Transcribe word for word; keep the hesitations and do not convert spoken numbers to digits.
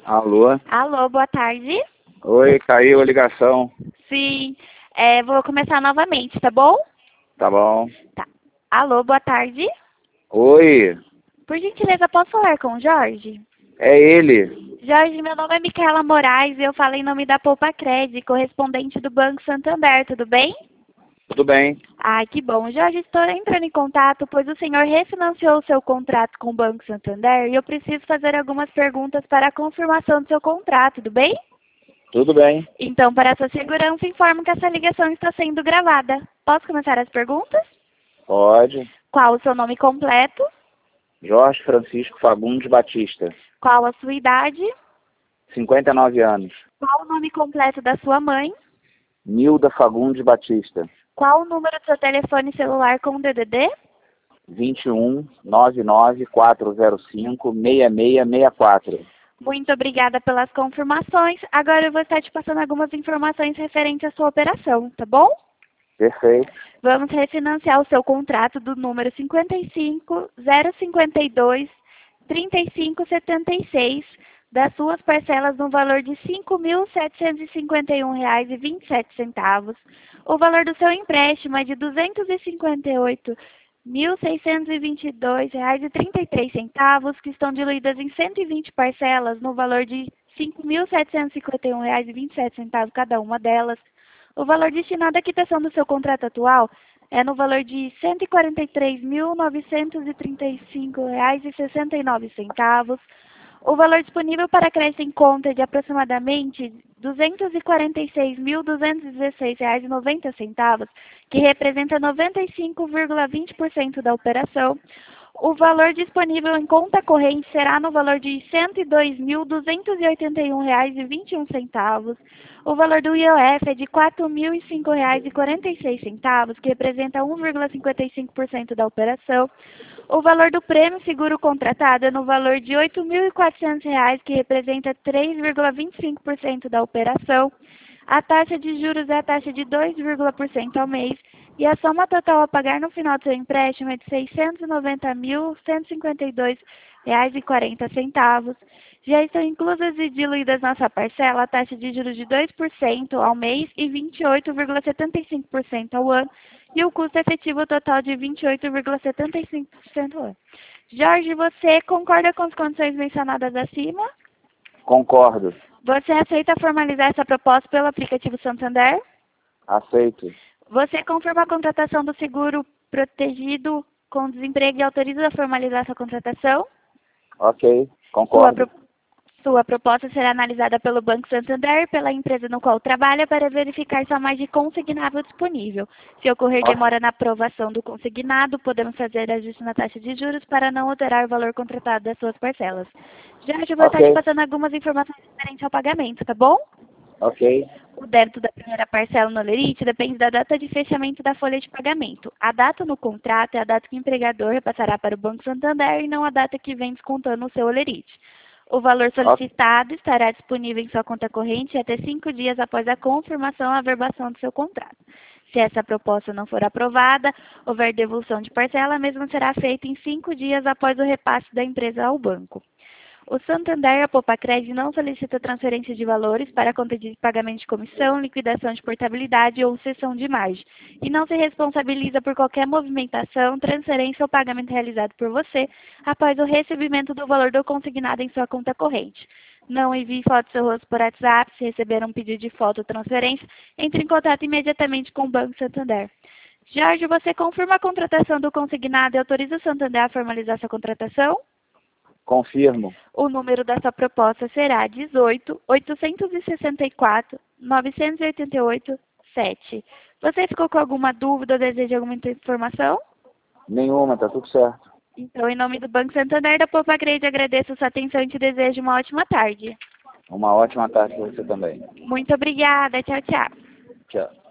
Alô? Alô, boa tarde. Oi, caiu a ligação. Sim, é, vou começar novamente, tá bom? Tá bom. Tá. Alô, boa tarde. Oi, Por gentileza, posso falar com o Jorge? é ele. Jorge, meu nome é Micaela Moraes e eu falo em nome da Poupa Cred, correspondente do Banco Santander, tudo bem? Tudo bem? Ai, que bom. Jorge, estou entrando em contato, pois o senhor refinanciou o seu contrato com o Banco Santander e eu preciso fazer algumas perguntas para a confirmação do seu contrato, tudo bem? Tudo bem. Então, para sua segurança, informo que essa ligação está sendo gravada. Posso começar as perguntas? Pode. Qual o seu nome completo? Jorge Francisco Fagundes Batista, Qual a sua idade? cinquenta e nove anos. Qual o nome completo da sua mãe? Nilda Fagundes Batista, Qual o número do seu telefone celular com D D D? vinte e um, nove nove, quatro zero cinco, seis seis seis quatro. Muito obrigada pelas confirmações. Agora eu vou estar te passando algumas informações referentes à sua operação, tá bom? Perfeito. Vamos refinanciar o seu contrato do número cinquenta e cinco, zero cinquenta e dois, trinta e cinco setenta e seis, das suas parcelas no valor de cinco mil setecentos e cinquenta e um reais e vinte e sete centavos. O valor do seu empréstimo é de duzentos e cinquenta e oito mil seiscentos e vinte e dois reais e trinta e três centavos, que estão diluídas em cento e vinte parcelas no valor de cinco mil setecentos e cinquenta e um reais e vinte e sete centavos cada uma delas. O valor destinado à quitação do seu contrato atual é no valor de cento e quarenta e três mil novecentos e trinta e cinco reais e sessenta e nove centavos. O valor disponível para crédito em conta é de aproximadamente duzentos e quarenta e seis mil duzentos e dezesseis reais e noventa centavos, que representa noventa e cinco vírgula vinte por cento da operação. O valor disponível em conta corrente será no valor de cento e dois mil duzentos e oitenta e um reais e vinte e um centavos. O valor do I O F é de quatro mil e cinco reais e quarenta e seis centavos, que representa um vírgula cinquenta e cinco por cento da operação. O valor do prêmio seguro contratado é no valor de oito mil e quatrocentos reais, que representa três vírgula vinte e cinco por cento da operação. A taxa de juros é a taxa de dois vírgula por cento ao mês e a soma total a pagar no final do seu empréstimo é de seiscentos e noventa mil cento e cinquenta e dois reais e quarenta centavos. Já estão inclusas e diluídas nessa parcela a taxa de juros de dois por cento ao mês e vinte e oito vírgula setenta e cinco por cento ao ano e o custo efetivo total de vinte e oito vírgula setenta e cinco por cento ao ano. Jorge, você concorda com as condições mencionadas acima? Concordo. Você aceita formalizar essa proposta pelo aplicativo Santander? Aceito. Você confirma a contratação do seguro protegido com desemprego e autoriza a formalizar essa contratação? Ok, Sua, concordo. pro... Sua proposta será analisada pelo Banco Santander e pela empresa no qual trabalha para verificar sua margem consignável disponível. Se ocorrer Ok. demora na aprovação do consignado, podemos fazer ajuste na taxa de juros para não alterar o valor contratado das suas parcelas. Jorge, eu vou estar te Ok, passando algumas informações referentes ao pagamento, tá bom? ok. O débito da primeira parcela no Olerite depende da data de fechamento da folha de pagamento. A data no contrato é a data que o empregador repassará para o Banco Santander e não a data que vem descontando o seu Olerite. O valor solicitado estará disponível em sua conta corrente até cinco dias após a confirmação e averbação do seu contrato. Se essa proposta não for aprovada, houver devolução de parcela, a mesma será feita em cinco dias após o repasse da empresa ao banco. O Santander e a Poupa Cred não solicita transferência de valores para conta de pagamento de comissão, liquidação de portabilidade ou cessão de margem, e não se responsabiliza por qualquer movimentação, transferência ou pagamento realizado por você após o recebimento do valor do consignado em sua conta corrente. Não envie foto do seu rosto por WhatsApp. Se receber um pedido de foto ou transferência, entre em contato imediatamente com o Banco Santander. Jorge, você confirma a contratação do consignado e autoriza o Santander a formalizar sua contratação? Confirmo. O número da sua proposta será dezoito, oitocentos e sessenta e quatro, novecentos e oitenta e oito, sete. Você ficou com alguma dúvida ou deseja alguma informação? Nenhuma, tá tudo certo. Então, em nome do Banco Santander da Poupa Cred, agradeço a sua atenção e te desejo uma ótima tarde. Uma ótima tarde para você também. Muito obrigada. Tchau, tchau. Tchau.